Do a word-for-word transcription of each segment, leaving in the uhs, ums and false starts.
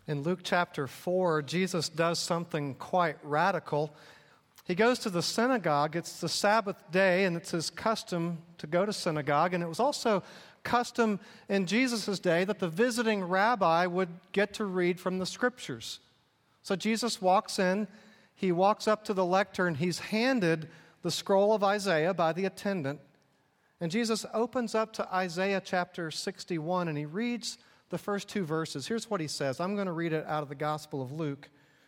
In Luke chapter four, Jesus does something quite radical. He goes to the synagogue. It's the Sabbath day, and it's his custom to go to synagogue. And it was also custom in Jesus' day that the visiting rabbi would get to read from the Scriptures. So Jesus walks in, he walks up to the lectern, he's handed the scroll of Isaiah by the attendant, and Jesus opens up to Isaiah chapter sixty-one, and he reads the first two verses. Here's what he says. I'm going to read it out of the Gospel of Luke.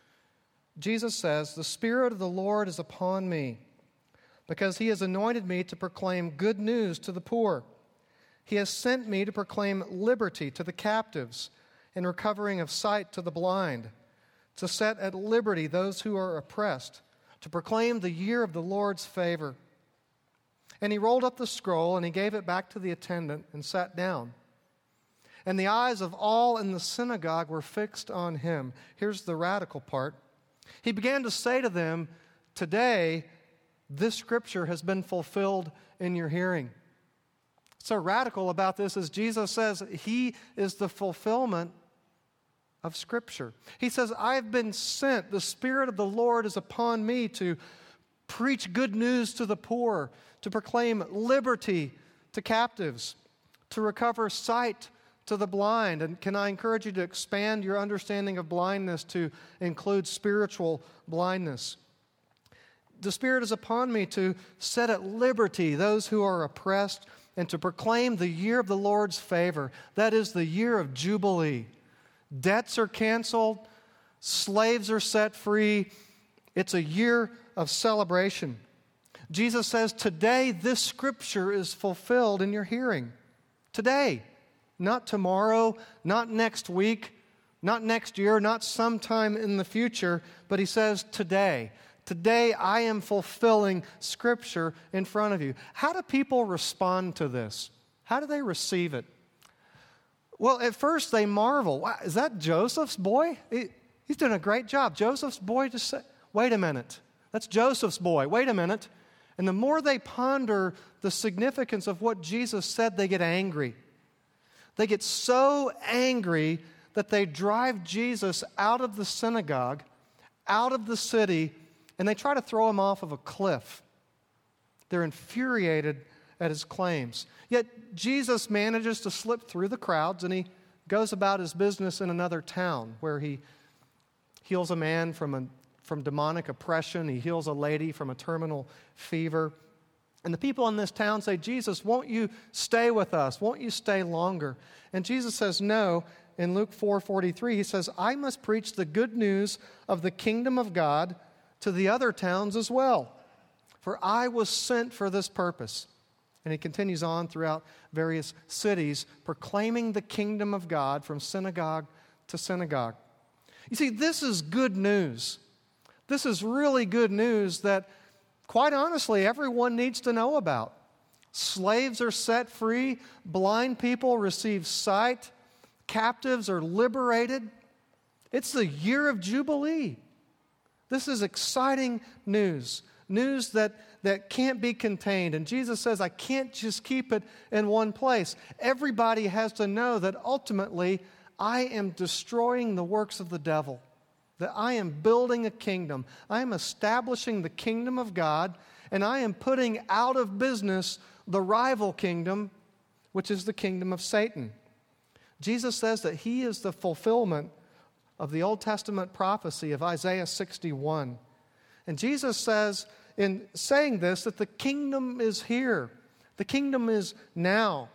Jesus says, "The Spirit of the Lord is upon me, because he has anointed me to proclaim good news to the poor. He has sent me to proclaim liberty to the captives and recovering of sight to the blind, to set at liberty those who are oppressed, to proclaim the year of the Lord's favor." And he rolled up the scroll and he gave it back to the attendant and sat down. And the eyes of all in the synagogue were fixed on him. Here's the radical part. He began to say to them, "Today, this scripture has been fulfilled in your hearing." So radical about this is Jesus says he is the fulfillment of Scripture. He says, "I've been sent. The Spirit of the Lord is upon me to preach good news to the poor, to proclaim liberty to captives, to recover sight to the blind." And can I encourage you to expand your understanding of blindness to include spiritual blindness? "The Spirit is upon me to set at liberty those who are oppressed and to proclaim the year of the Lord's favor." That is the year of Jubilee. Debts are canceled. Slaves are set free. It's a year of celebration. Jesus says, "Today this scripture is fulfilled in your hearing." Today. Not tomorrow, not next week, not next year, not sometime in the future, but he says today. Today I am fulfilling Scripture in front of you. How do people respond to this? How do they receive it? Well, at first they marvel. Wow, is that Joseph's boy? He, he's doing a great job. Joseph's boy just said, wait a minute. That's Joseph's boy. Wait a minute. And the more they ponder the significance of what Jesus said, they get angry. They get so angry that they drive Jesus out of the synagogue, out of the city, and they try to throw him off of a cliff. They're infuriated at his claims. Yet Jesus manages to slip through the crowds, and he goes about his business in another town where he heals a man from, a, from demonic oppression. He heals a lady from a terminal fever. And the people in this town say, "Jesus, won't you stay with us? Won't you stay longer?" And Jesus says no. In Luke four forty-three, he says, "I must preach the good news of the kingdom of God to the other towns as well, for I was sent for this purpose." And he continues on throughout various cities, proclaiming the kingdom of God from synagogue to synagogue. You see, this is good news. This is really good news that, quite honestly, everyone needs to know about. Slaves are set free. Blind people receive sight. Captives are liberated. It's the year of Jubilee. This is exciting news. News that, that can't be contained. And Jesus says, I can't just keep it in one place. Everybody has to know that ultimately I am destroying the works of the devil. That I am building a kingdom. I am establishing the kingdom of God, and I am putting out of business the rival kingdom, which is the kingdom of Satan. Jesus says that he is the fulfillment of the Old Testament prophecy of Isaiah sixty-one. And Jesus says, in saying this, that the kingdom is here. The kingdom is now.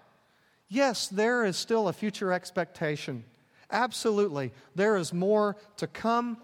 Yes, there is still a future expectation. Absolutely. There is more to come.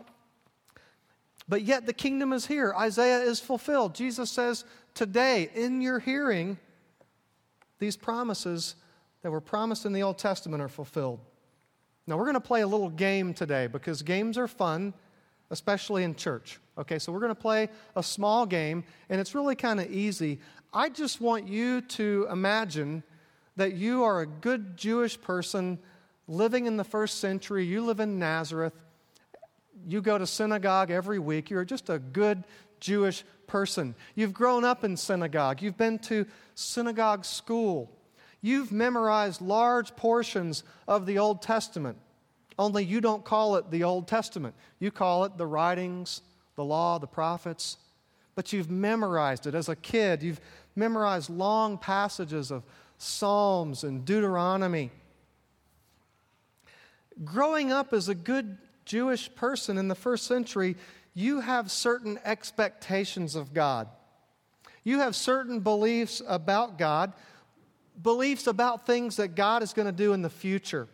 But yet the kingdom is here. Isaiah is fulfilled. Jesus says, today, in your hearing, these promises that were promised in the Old Testament are fulfilled. Now, we're going to play a little game today because games are fun, especially in church. Okay, so we're going to play a small game, and it's really kind of easy. I just want you to imagine that you are a good Jewish person living in the first century. You live in Nazareth. You go to synagogue every week. You're just a good Jewish person. You've grown up in synagogue. You've been to synagogue school. You've memorized large portions of the Old Testament. only you don't call it the Old Testament. You call it the writings, the law, the prophets. But you've memorized it. As a kid, you've memorized long passages of Psalms and Deuteronomy. Growing up as a good Jewish person in the first century, you have certain expectations of God. You have certain beliefs about God, beliefs about things that God is going to do in the future.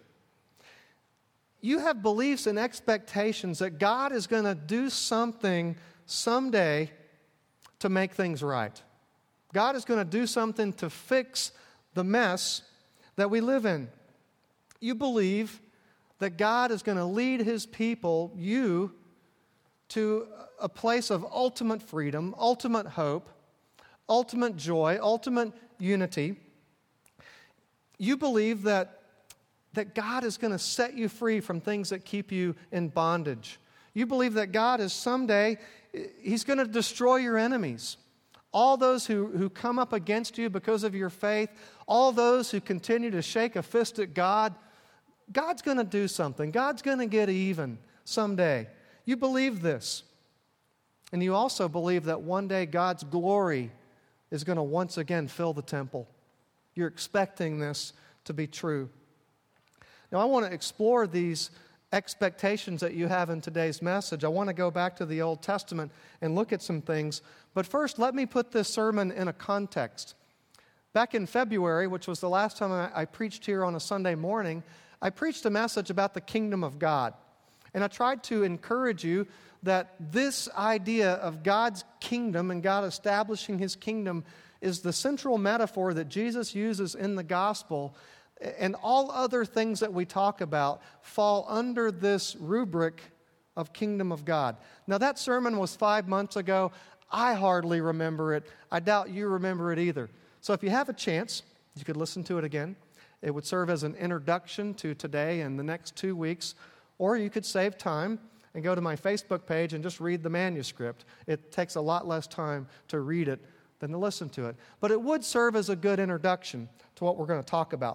You have beliefs and expectations that God is going to do something someday to make things right. God is going to do something to fix the mess that we live in. You believe that God is going to lead His people, you, to a place of ultimate freedom, ultimate hope, ultimate joy, ultimate unity. You believe that, that God is going to set you free from things that keep you in bondage. You believe that God is someday, He's going to destroy your enemies. All those who, who come up against you because of your faith, all those who continue to shake a fist at God, God's going to do something. God's going to get even someday. You believe this. And you also believe that one day God's glory is going to once again fill the temple. You're expecting this to be true. Now, I want to explore these expectations that you have in today's message. I want to go back to the Old Testament and look at some things. But first, let me put this sermon in a context. Back in February, which was the last time I, I preached here on a Sunday morning, I preached a message about the kingdom of God. And I tried to encourage you that this idea of God's kingdom and God establishing His kingdom is the central metaphor that Jesus uses in the gospel, and all other things that we talk about fall under this rubric of kingdom of God. Now, that sermon was five months ago. I hardly remember it. I doubt you remember it either. So if you have a chance, you could listen to it again. It would serve as an introduction to today and the next two weeks. Or you could save time and go to my Facebook page and just read the manuscript. It takes a lot less time to read it than to listen to it. But it would serve as a good introduction to what we're going to talk about.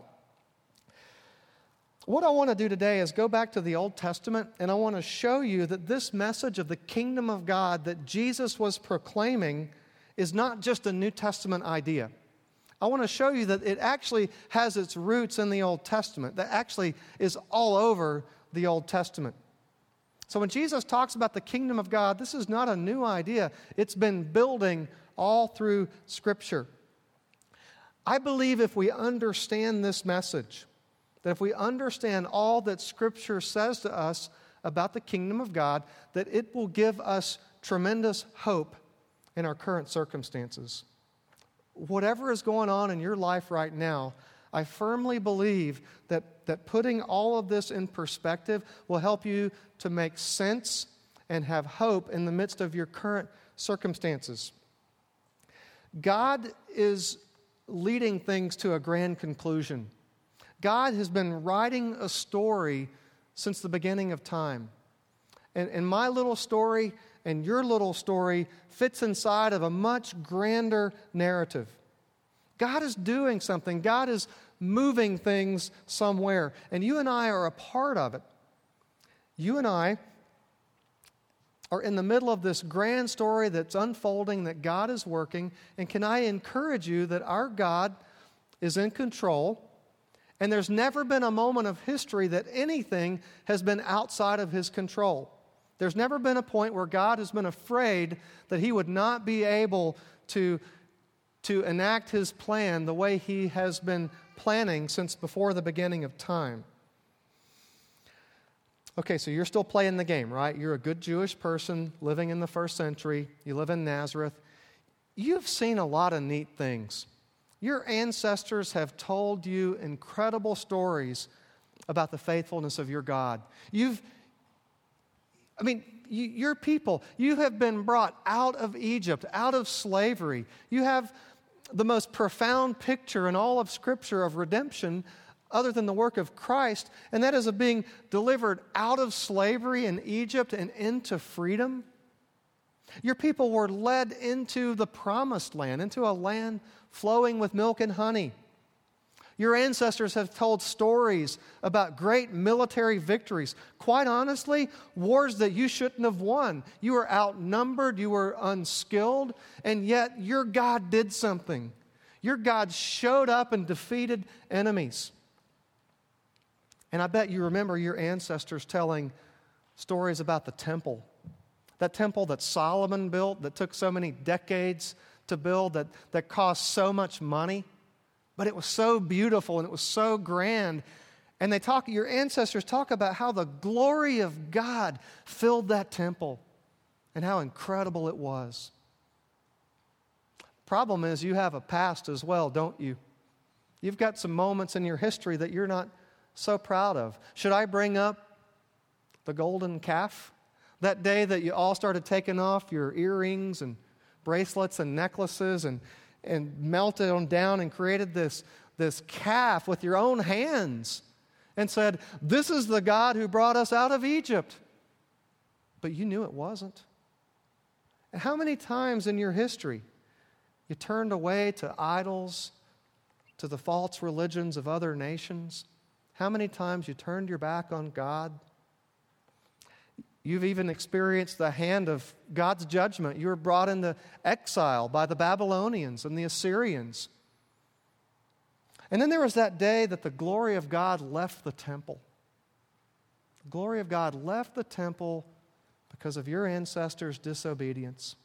What I want to do today is go back to the Old Testament, and I want to show you that this message of the kingdom of God that Jesus was proclaiming is not just a New Testament idea. I want to show you that it actually has its roots in the Old Testament, that actually is all over the Old Testament. So when Jesus talks about the kingdom of God, this is not a new idea. It's been building all through Scripture. I believe if we understand this message, that if we understand all that Scripture says to us about the kingdom of God, that it will give us tremendous hope in our current circumstances. Whatever is going on in your life right now, I firmly believe that, that putting all of this in perspective will help you to make sense and have hope in the midst of your current circumstances. God is leading things to a grand conclusion. God has been writing a story since the beginning of time. And, and my little story and your little story fits inside of a much grander narrative. God is doing something. God is moving things somewhere. And you and I are a part of it. You and I are in the middle of this grand story that's unfolding, that God is working. And can I encourage you that our God is in control, and there's never been a moment of history that anything has been outside of His control. There's never been a point where God has been afraid that He would not be able to, to enact His plan the way He has been planning since before the beginning of time. Okay, so you're still playing the game, right? You're a good Jewish person living in the first century. You live in Nazareth. You've seen a lot of neat things. Your ancestors have told you incredible stories about the faithfulness of your God. You've, I mean, you, your people, you have been brought out of Egypt, out of slavery. You have the most profound picture in all of Scripture of redemption other than the work of Christ, and that is of being delivered out of slavery in Egypt and into freedom. Your people were led into the promised land, into a land flowing with milk and honey. Your ancestors have told stories about great military victories. Quite honestly, wars that you shouldn't have won. You were outnumbered, you were unskilled, and yet your God did something. Your God showed up and defeated enemies. And I bet you remember your ancestors telling stories about the temple. That temple that Solomon built, that took so many decades to build, that, that cost so much money. But it was so beautiful and it was so grand. And they talk, your ancestors talk about how the glory of God filled that temple and how incredible it was. Problem is, you have a past as well, don't you? You've got some moments in your history that you're not so proud of. Should I bring up the golden calf? That day that you all started taking off your earrings and bracelets and necklaces and and melted them down and created this, this calf with your own hands and said, this is the God who brought us out of Egypt. But you knew it wasn't. And how many times in your history you turned away to idols, to the false religions of other nations? How many times you turned your back on God? You've even experienced the hand of God's judgment. You were brought into exile by the Babylonians and the Assyrians. And then there was that day that the glory of God left the temple. The glory of God left the temple because of your ancestors' disobedience.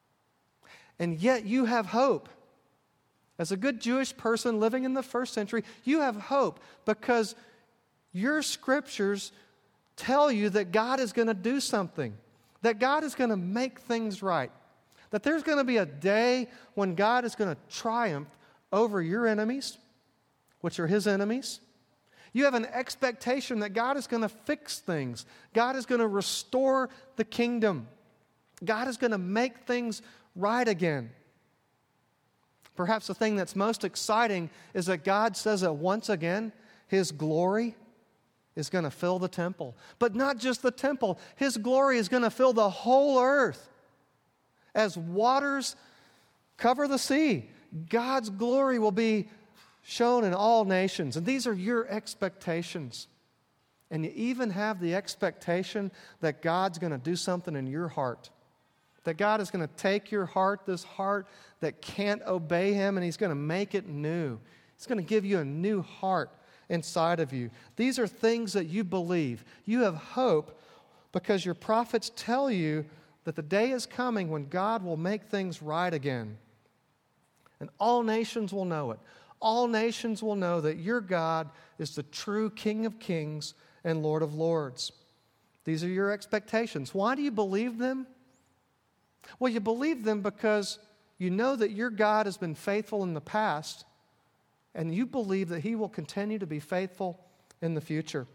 And yet you have hope. As a good Jewish person living in the first century, you have hope because your scriptures tell you that God is going to do something, that God is going to make things right, that there's going to be a day when God is going to triumph over your enemies, which are His enemies. You have an expectation that God is going to fix things. God is going to restore the kingdom. God is going to make things right again. Perhaps the thing that's most exciting is that God says that once again, His glory is going to fill the temple. But not just the temple. His glory is going to fill the whole earth. As waters cover the sea, God's glory will be shown in all nations. And these are your expectations. And you even have the expectation that God's going to do something in your heart. That God is going to take your heart, this heart that can't obey Him, and He's going to make it new. He's going to give you a new heart inside of you. These are things that you believe. You have hope because your prophets tell you that the day is coming when God will make things right again. And all nations will know it. All nations will know that your God is the true King of kings and Lord of lords. These are your expectations. Why do you believe them? Well, you believe them because you know that your God has been faithful in the past, and you believe that He will continue to be faithful in the future.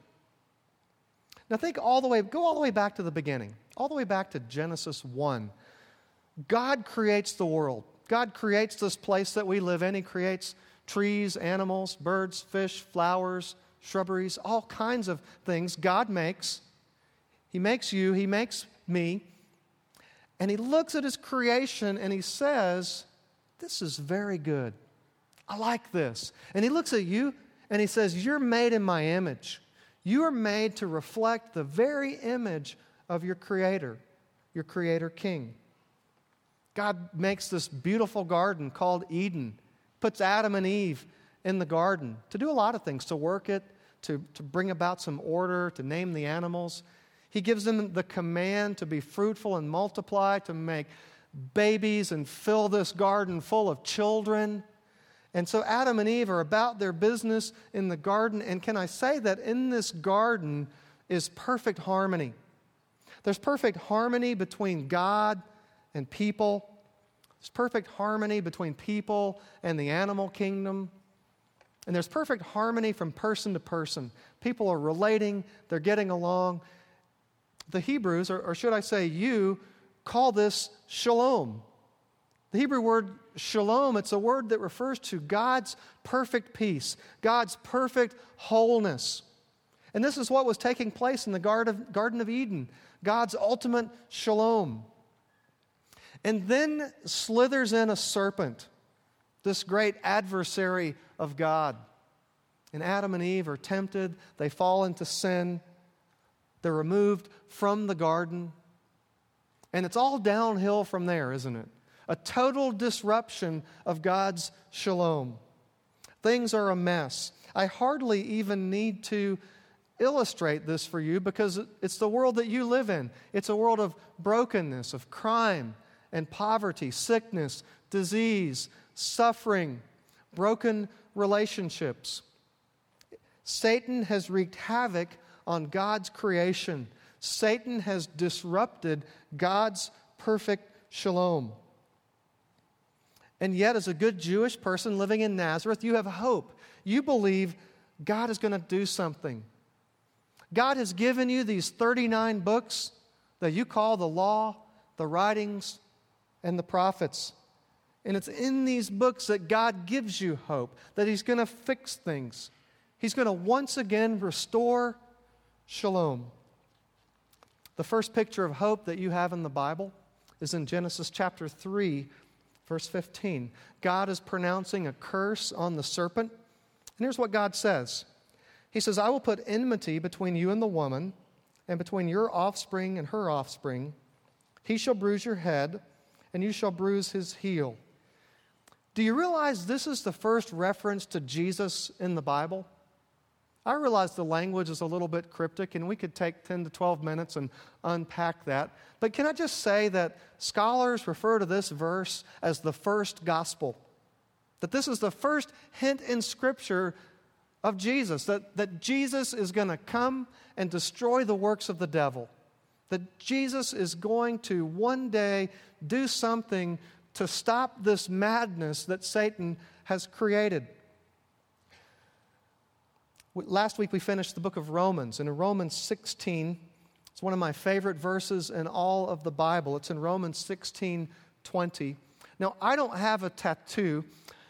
Now think all the way, go all the way back to the beginning, all the way back to Genesis one. God creates the world. God creates this place that we live in. He creates trees, animals, birds, fish, flowers, shrubberies, all kinds of things God makes. He makes you, He makes me. And He looks at His creation and He says, this is very good. I like this. And He looks at you and He says, you're made in my image. You are made to reflect the very image of your Creator, your Creator King. God makes this beautiful garden called Eden, puts Adam and Eve in the garden to do a lot of things, to work it, to, to bring about some order, to name the animals. He gives them the command to be fruitful and multiply, to make babies and fill this garden full of children. And so Adam and Eve are about their business in the garden. And can I say that in this garden is perfect harmony? There's perfect harmony between God and people. There's perfect harmony between people and the animal kingdom. And there's perfect harmony from person to person. People are relating, they're getting along. The Hebrews, or, or should I say you, call this shalom. The Hebrew word shalom, it's a word that refers to God's perfect peace, God's perfect wholeness. And this is what was taking place in the Garden of Eden, God's ultimate shalom. And then slithers in a serpent, this great adversary of God. And Adam and Eve are tempted. They fall into sin. They're removed from the garden. And it's all downhill from there, isn't it? A total disruption of God's shalom. Things are a mess. I hardly even need to illustrate this for you because it's the world that you live in. It's a world of brokenness, of crime and poverty, sickness, disease, suffering, broken relationships. Satan has wreaked havoc on God's creation. Satan has disrupted God's perfect shalom. And yet, as a good Jewish person living in Nazareth, you have hope. You believe God is going to do something. God has given you these thirty-nine books that you call the law, the writings, and the prophets. And it's in these books that God gives you hope, that He's going to fix things. He's going to once again restore shalom. The first picture of hope that you have in the Bible is in Genesis chapter three, verse fifteen. God is pronouncing a curse on the serpent. And here's what God says. He says, I will put enmity between you and the woman, and between your offspring and her offspring. He shall bruise your head, and you shall bruise his heel. Do you realize this is the first reference to Jesus in the Bible? I realize the language is a little bit cryptic, and we could take ten to twelve minutes and unpack that. But can I just say that scholars refer to this verse as the first gospel? That this is the first hint in Scripture of Jesus, that, that Jesus is going to come and destroy the works of the devil. That Jesus is going to one day do something to stop this madness that Satan has created. Last week we finished the book of Romans, and in Romans sixteen, it's one of my favorite verses in all of the Bible. It's in Romans sixteen twenty. Now, I don't have a tattoo.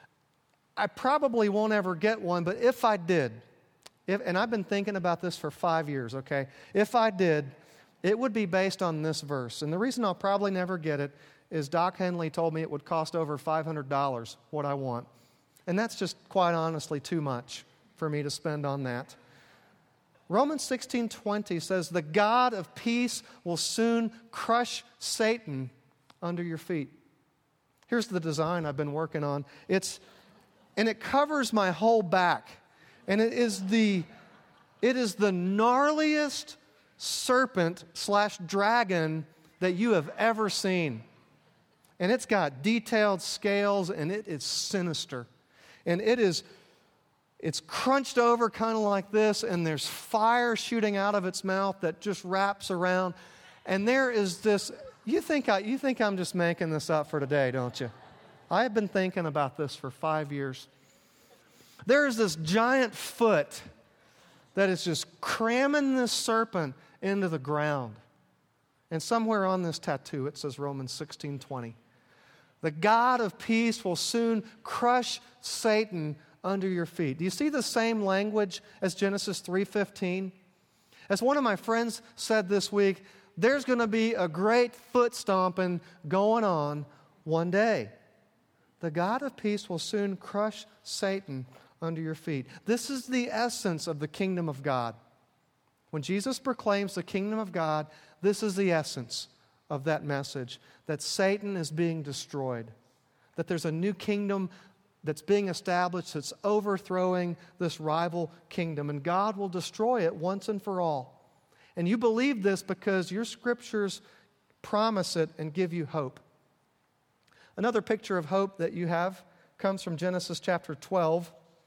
I probably won't ever get one, but if I did, if, and I've been thinking about this for five years, okay? If I did, it would be based on this verse. And the reason I'll probably never get it is Doc Henley told me it would cost over five hundred dollars, what I want. And that's just quite honestly too much for me to spend on that. Romans sixteen twenty says, the God of peace will soon crush Satan under your feet. Here's the design I've been working on. It's and it covers my whole back. And it is the it is the gnarliest serpent slash dragon that you have ever seen. And it's got detailed scales, and it is sinister. And it is It's crunched over kind of like this, and there's fire shooting out of its mouth that just wraps around. And there is this, you think, I, you think I'm just making this up for today, don't you? I have been thinking about this for five years. There is this giant foot that is just cramming this serpent into the ground. And somewhere on this tattoo it says Romans sixteen twenty. The God of peace will soon crush Satan under your feet. Do you see the same language as Genesis three fifteen? As one of my friends said this week, there's going to be a great foot stomping going on one day. The God of peace will soon crush Satan under your feet. This is the essence of the kingdom of God. When Jesus proclaims the kingdom of God, this is the essence of that message, that Satan is being destroyed, that there's a new kingdom that's being established that's overthrowing this rival kingdom, and God will destroy it once and for all. And you believe this because your scriptures promise it and give you hope. Another picture of hope that you have comes from Genesis chapter twelve,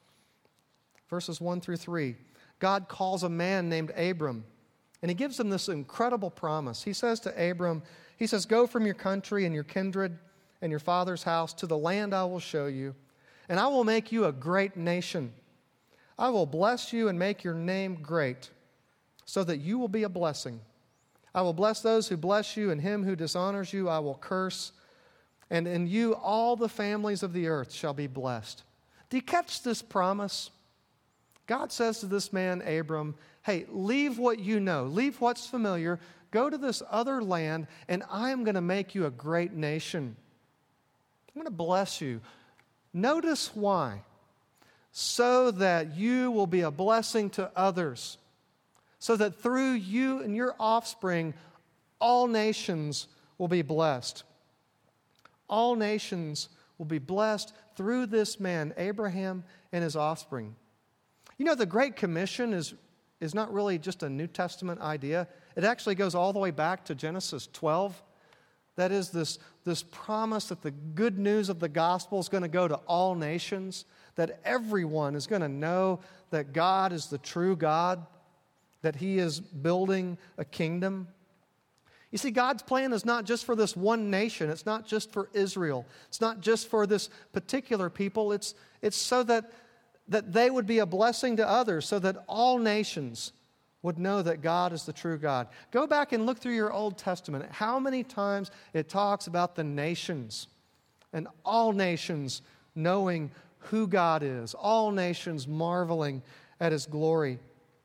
verses one through three. God calls a man named Abram, and he gives him this incredible promise. He says to Abram, he says, go from your country and your kindred and your father's house to the land I will show you, and I will make you a great nation. I will bless you and make your name great, so that you will be a blessing. I will bless those who bless you, and him who dishonors you I will curse. And in you all the families of the earth shall be blessed. Do you catch this promise? God says to this man, Abram, hey, leave what you know, leave what's familiar, go to this other land, and I am going to make you a great nation. I'm going to bless you. Notice why. so that you will be a blessing to others, so that through you and your offspring, all nations will be blessed. All nations will be blessed through this man, Abraham, and his offspring. You know, the Great Commission is, is not really just a New Testament idea. It actually goes all the way back to Genesis twelve. That is this, this promise that the good news of the gospel is going to go to all nations, that everyone is going to know that God is the true God, that He is building a kingdom. You see, God's plan is not just for this one nation. It's not just for Israel. It's not just for this particular people. It's, it's so that, that they would be a blessing to others, so that all nations would know that God is the true God. Go back and look through your Old Testament. How many times it talks about the nations and all nations knowing who God is, all nations marveling at His glory.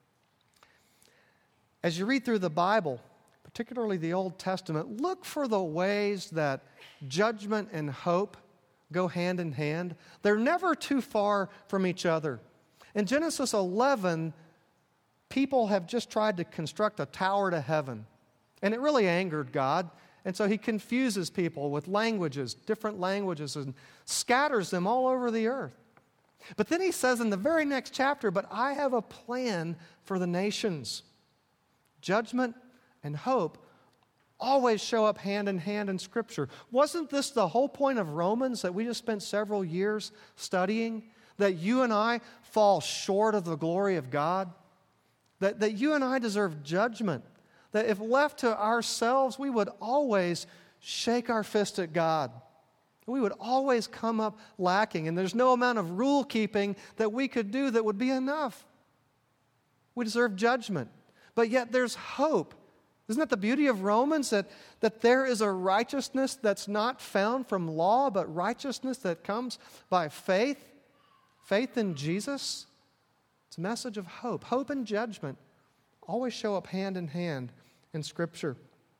As you read through the Bible, particularly the Old Testament, look for the ways that judgment and hope go hand in hand. They're never too far from each other. In Genesis eleven, people have just tried to construct a tower to heaven, and it really angered God. And so He confuses people with languages, different languages, and scatters them all over the earth. But then He says in the very next chapter, but I have a plan for the nations. Judgment and hope always show up hand in hand in Scripture. Wasn't this the whole point of Romans that we just spent several years studying? That you and I fall short of the glory of God? That, that you and I deserve judgment? That if left to ourselves, we would always shake our fist at God. We would always come up lacking, and there's no amount of rule keeping that we could do that would be enough. We deserve judgment. But yet there's hope. Isn't that the beauty of Romans? That, that there is a righteousness that's not found from law, but righteousness that comes by faith. Faith in Jesus. It's a message of hope. Hope and judgment always show up hand in hand in Scripture.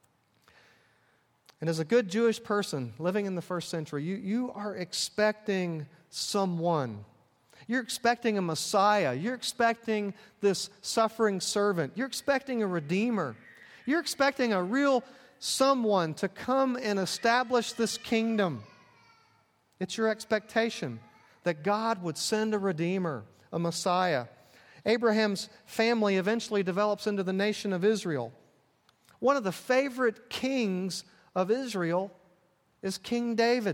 And as a good Jewish person living in the first century, you, you are expecting someone. You're expecting a Messiah. You're expecting this suffering servant. You're expecting a Redeemer. You're expecting a real someone to come and establish this kingdom. It's your expectation that God would send a Redeemer, a Messiah. Abraham's family eventually develops into the nation of Israel. One of the favorite kings of Israel is King David.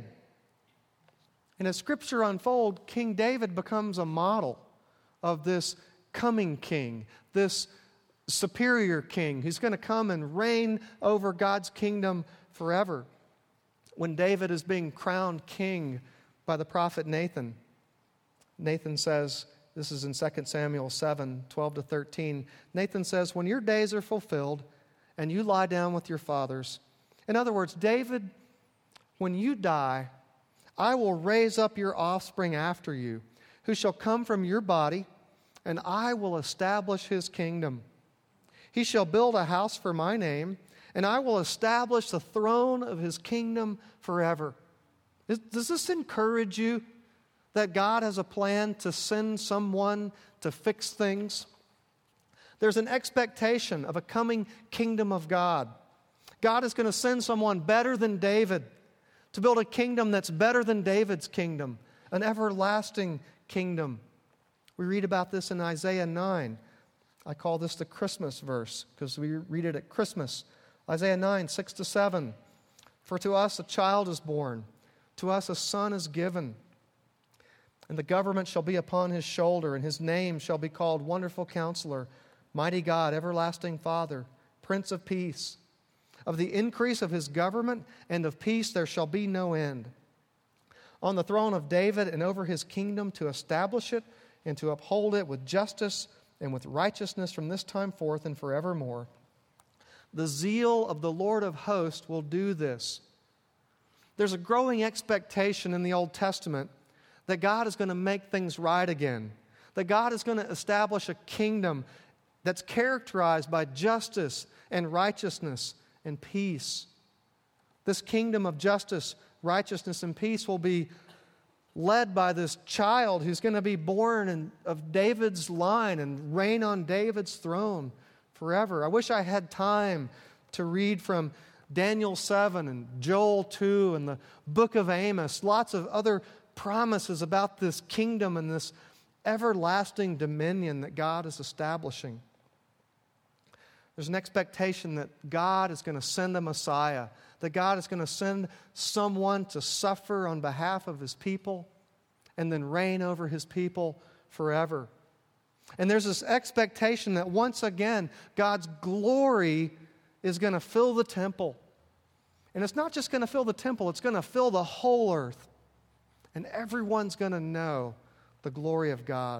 And as Scripture unfolds, King David becomes a model of this coming king, this superior king who's going to come and reign over God's kingdom forever. When David is being crowned king by the prophet Nathan, Nathan says, this is in Second Samuel seven, twelve to thirteen, Nathan says, when your days are fulfilled and you lie down with your fathers. In other words, David, when you die, I will raise up your offspring after you, who shall come from your body, and I will establish his kingdom. He shall build a house for my name, and I will establish the throne of his kingdom forever. Does this encourage you that God has a plan to send someone to fix things? There's an expectation of a coming kingdom of God. God is going to send someone better than David to build a kingdom that's better than David's kingdom, an everlasting kingdom. We read about this in Isaiah nine. I call this the Christmas verse because we read it at Christmas. Isaiah nine, six to seven. For to us a child is born, to us a son is given, and the government shall be upon his shoulder, and his name shall be called Wonderful Counselor, Mighty God, Everlasting Father, Prince of Peace. Of the increase of his government and of peace there shall be no end. On the throne of David and over his kingdom, to establish it and to uphold it with justice and with righteousness from this time forth and forevermore. The zeal of the Lord of hosts will do this. There's a growing expectation in the Old Testament that God is going to make things right again, that God is going to establish a kingdom that's characterized by justice and righteousness and peace. This kingdom of justice, righteousness, and peace will be led by this child who's going to be born in, of David's line and reign on David's throne forever. I wish I had time to read from Daniel seven and Joel two and the book of Amos, lots of other promises about this kingdom and this everlasting dominion that God is establishing. There's an expectation that God is going to send a Messiah, that God is going to send someone to suffer on behalf of His people and then reign over His people forever. And there's this expectation that once again, God's glory is going to fill the temple. And it's not just going to fill the temple, it's going to fill the whole earth. And everyone's going to know the glory of God.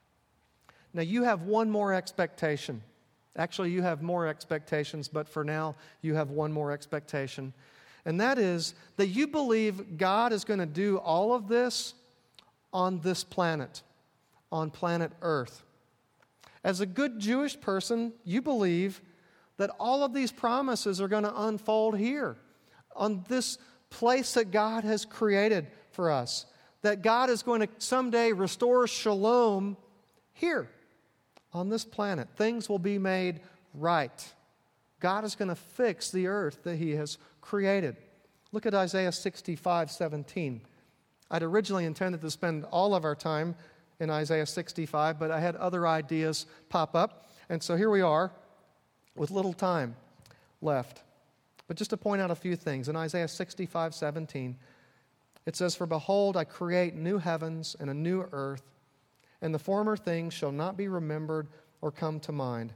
Now, you have one more expectation. Actually, you have more expectations, but for now, you have one more expectation. And that is that you believe God is going to do all of this on this planet, on planet Earth. As a good Jewish person, you believe that all of these promises are going to unfold here, on this place that God has created for us. That God is going to someday restore shalom here on this planet. Things will be made right. God is going to fix the earth that He has created. Look at Isaiah sixty-five seventeen. I'd originally intended to spend all of our time in Isaiah sixty-five, but I had other ideas pop up. And so here we are with little time left. But just to point out a few things, in Isaiah sixty-five seventeen, it says, "For behold, I create new heavens and a new earth, and the former things shall not be remembered or come to mind."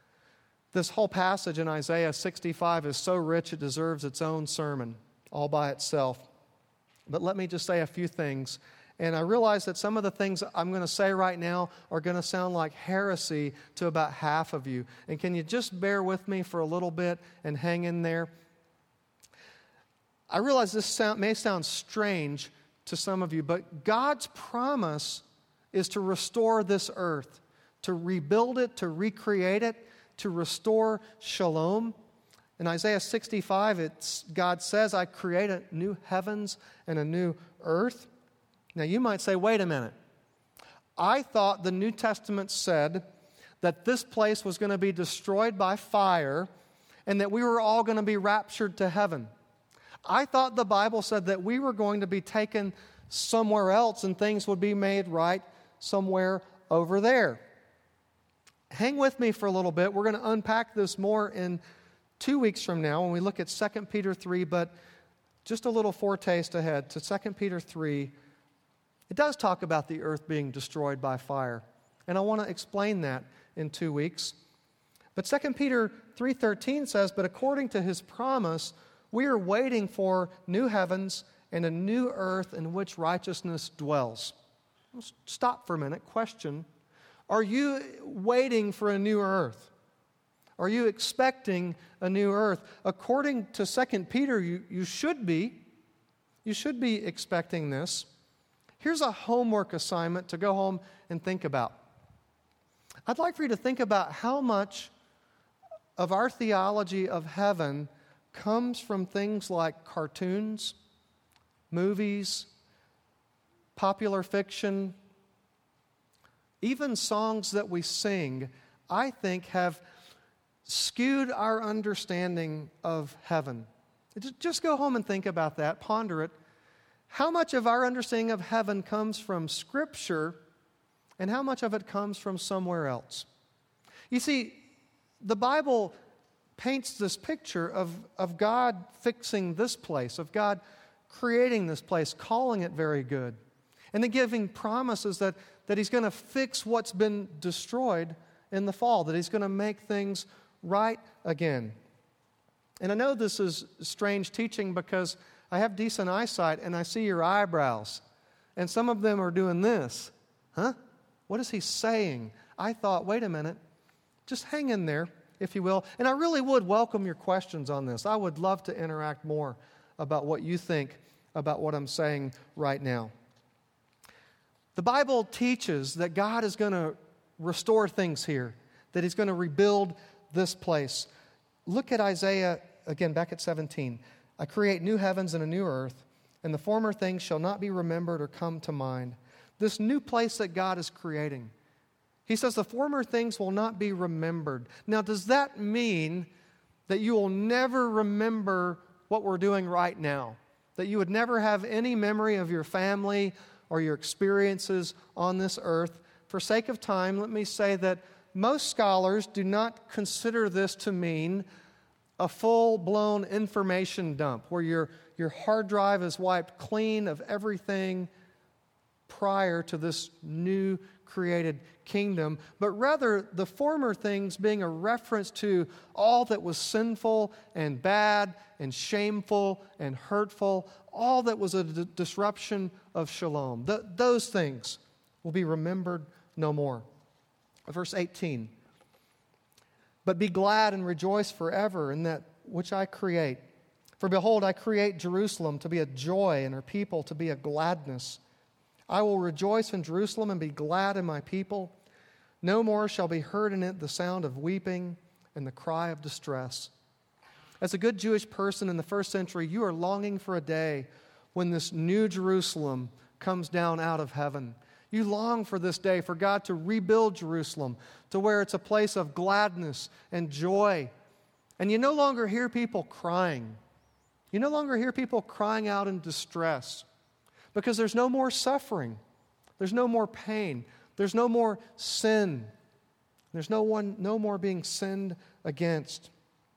This whole passage in Isaiah sixty-five is so rich it deserves its own sermon all by itself. But let me just say a few things. And I realize that some of the things I'm going to say right now are going to sound like heresy to about half of you. And can you just bear with me for a little bit and hang in there? I realize this sound, may sound strange to some of you, but God's promise is to restore this earth, to rebuild it, to recreate it, to restore shalom. In Isaiah sixty-five, it's, God says, "I create a new heavens and a new earth." Now you might say, wait a minute. I thought the New Testament said that this place was going to be destroyed by fire and that we were all going to be raptured to heaven. I thought the Bible said that we were going to be taken somewhere else and things would be made right somewhere over there. Hang with me for a little bit. We're going to unpack this more in two weeks from now when we look at Second Peter three, but just a little foretaste ahead to Second Peter three. It does talk about the earth being destroyed by fire, and I want to explain that in two weeks. But Second Peter three thirteen says, "But according to His promise, we are waiting for new heavens and a new earth in which righteousness dwells." Let's stop for a minute. Question. Are you waiting for a new earth? Are you expecting a new earth? According to Second Peter, you, you should be. You should be expecting this. Here's a homework assignment to go home and think about. I'd like for you to think about how much of our theology of heaven comes from things like cartoons, movies, popular fiction, even songs that we sing, I think have skewed our understanding of heaven. Just go home and think about that, ponder it. How much of our understanding of heaven comes from Scripture, and how much of it comes from somewhere else? You see, the Bible paints this picture of, of God fixing this place, of God creating this place, calling it very good, and then giving promises that, that He's going to fix what's been destroyed in the fall, that He's going to make things right again. And I know this is strange teaching because I have decent eyesight and I see your eyebrows. And some of them are doing this. Huh? What is he saying? I thought, wait a minute. Just hang in there, if you will. And I really would welcome your questions on this. I would love to interact more about what you think about what I'm saying right now. The Bible teaches that God is going to restore things here, that He's going to rebuild this place. Look at Isaiah, again, back at seventeen. "I create new heavens and a new earth, and the former things shall not be remembered or come to mind. This new place that God is creating. He says the former things will not be remembered. Now, does that mean that you will never remember what we're doing right now? That you would never have any memory of your family or your experiences on this earth? For sake of time, let me say that most scholars do not consider this to mean a full-blown information dump where your, your hard drive is wiped clean of everything prior to this new created kingdom, but rather the former things being a reference to all that was sinful and bad and shameful and hurtful, all that was a d- disruption of shalom. Th- those things will be remembered no more. Verse eighteen, but be glad and rejoice forever in that which I create. For behold, I create Jerusalem to be a joy and her people to be a gladness. I will rejoice in Jerusalem and be glad in my people. No more shall be heard in it the sound of weeping and the cry of distress. As a good Jewish person in the first century, you are longing for a day when this new Jerusalem comes down out of heaven. You long for this day, for God to rebuild Jerusalem to where it's a place of gladness and joy. And you no longer hear people crying. You no longer hear people crying out in distress because there's no more suffering. There's no more pain. There's no more sin. There's no one, no more being sinned against.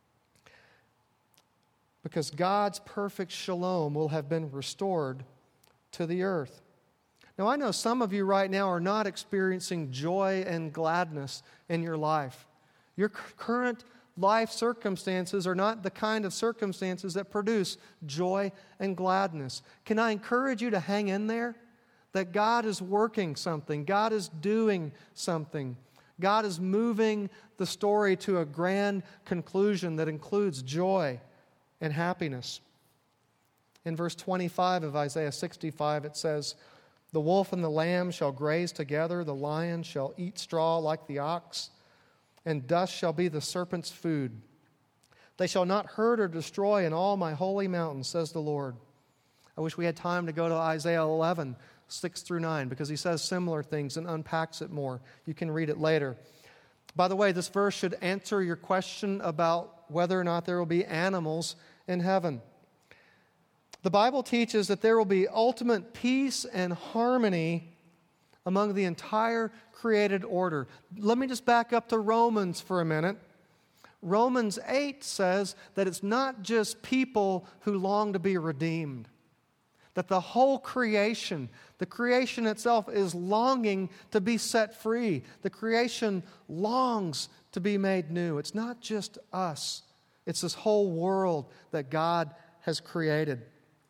Because God's perfect shalom will have been restored to the earth. Now, I know some of you right now are not experiencing joy and gladness in your life. Your current life circumstances are not the kind of circumstances that produce joy and gladness. Can I encourage you to hang in there? That God is working something. God is doing something. God is moving the story to a grand conclusion that includes joy and happiness. In verse twenty-five of Isaiah sixty-five, it says, the wolf and the lamb shall graze together, the lion shall eat straw like the ox, and dust shall be the serpent's food. They shall not hurt or destroy in all my holy mountains, says the Lord. I wish we had time to go to Isaiah eleven, six through nine, because he says similar things and unpacks it more. You can read it later. By the way, this verse should answer your question about whether or not there will be animals in heaven. The Bible teaches that there will be ultimate peace and harmony among the entire created order. Let me just back up to Romans for a minute. Romans eight says that it's not just people who long to be redeemed. That the whole creation, the creation itself is longing to be set free. The creation longs to be made new. It's not just us. It's this whole world that God has created.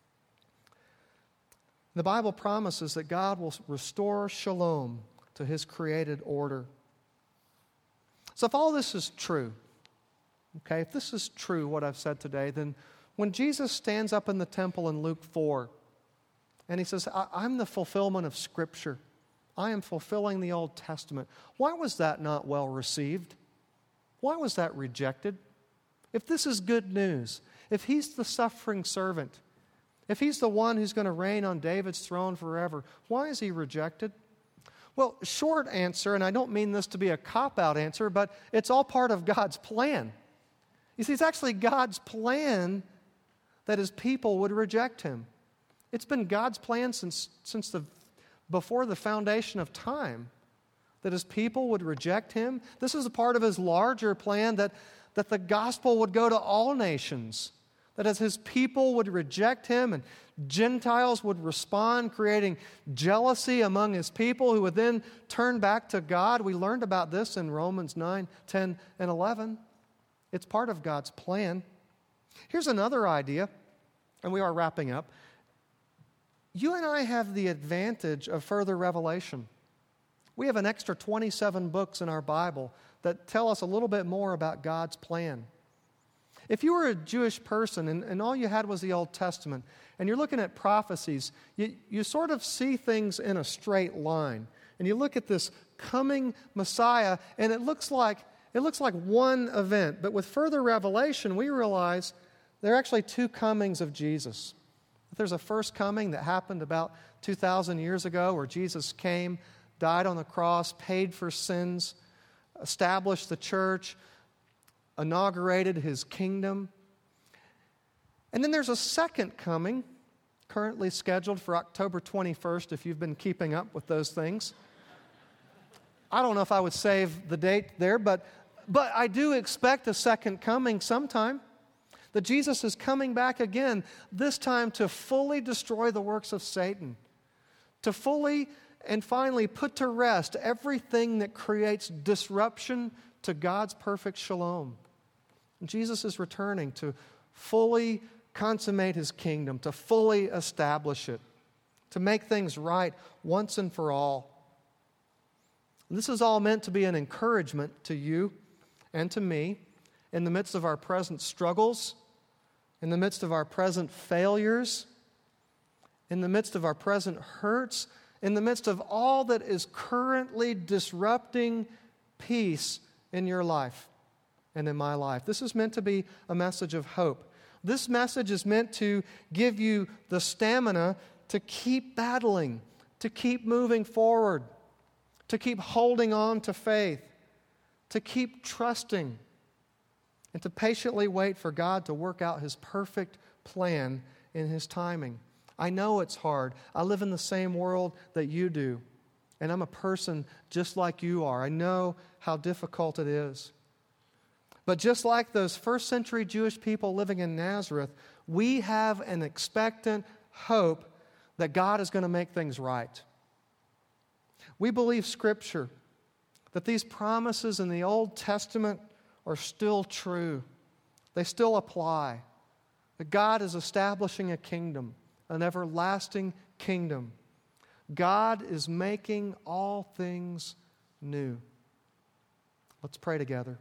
The Bible promises that God will restore shalom to His created order. So if all this is true, okay, if this is true, what I've said today, then when Jesus stands up in the temple in Luke four, and He says, I'm the fulfillment of Scripture. I am fulfilling the Old Testament. Why was that not well received? Why was that rejected? If this is good news, if He's the suffering servant, if He's the one who's going to reign on David's throne forever, why is He rejected? Well, short answer, and I don't mean this to be a cop-out answer, but it's all part of God's plan. You see, it's actually God's plan that His people would reject Him. It's been God's plan since, since the, before the foundation of time that His people would reject Him. This is a part of His larger plan that, that the gospel would go to all nations. That as His people would reject Him and Gentiles would respond, creating jealousy among His people who would then turn back to God. We learned about this in Romans nine, ten, and eleven. It's part of God's plan. Here's another idea, and we are wrapping up. You and I have the advantage of further revelation. We have an extra twenty-seven books in our Bible that tell us a little bit more about God's plan. If you were a Jewish person and, and all you had was the Old Testament, and you're looking at prophecies, you, you sort of see things in a straight line. And you look at this coming Messiah, and it looks like it looks like one event. But with further revelation, we realize there are actually two comings of Jesus. That there's a first coming that happened about two thousand years ago where Jesus came, died on the cross, paid for sins, established the church, inaugurated his kingdom. And then there's a second coming, currently scheduled for October twenty-first, if you've been keeping up with those things. I don't know if I would save the date there, but, but I do expect a second coming sometime. That Jesus is coming back again, this time to fully destroy the works of Satan, to fully and finally put to rest everything that creates disruption to God's perfect shalom. And Jesus is returning to fully consummate his kingdom, to fully establish it, to make things right once and for all. And this is all meant to be an encouragement to you and to me in the midst of our present struggles, in the midst of our present failures, in the midst of our present hurts, in the midst of all that is currently disrupting peace in your life and in my life. This is meant to be a message of hope. This message is meant to give you the stamina to keep battling, to keep moving forward, to keep holding on to faith, to keep trusting, and to patiently wait for God to work out his perfect plan in his timing. I know it's hard. I live in the same world that you do, and I'm a person just like you are. I know how difficult it is. But just like those first century Jewish people living in Nazareth, we have an expectant hope that God is going to make things right. We believe Scripture, that these promises in the Old Testament are still true. They still apply. That God is establishing a kingdom, an everlasting kingdom. God is making all things new. Let's pray together.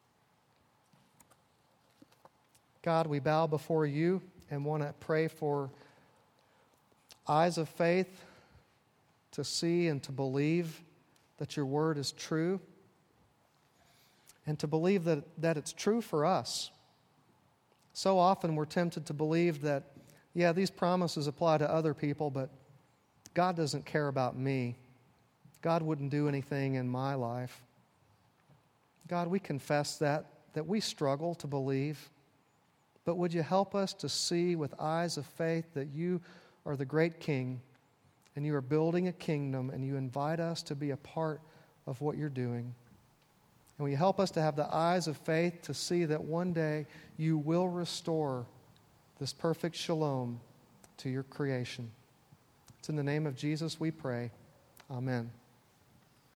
God, we bow before you and want to pray for eyes of faith to see and to believe that your word is true, and to believe that, that it's true for us. So often we're tempted to believe that, yeah, these promises apply to other people, but God doesn't care about me. God wouldn't do anything in my life. God, we confess that, that we struggle to believe. But would you help us to see with eyes of faith that you are the great King and you are building a kingdom and you invite us to be a part of what you're doing. And will you help us to have the eyes of faith to see that one day you will restore this perfect shalom to your creation. It's in the name of Jesus we pray. Amen.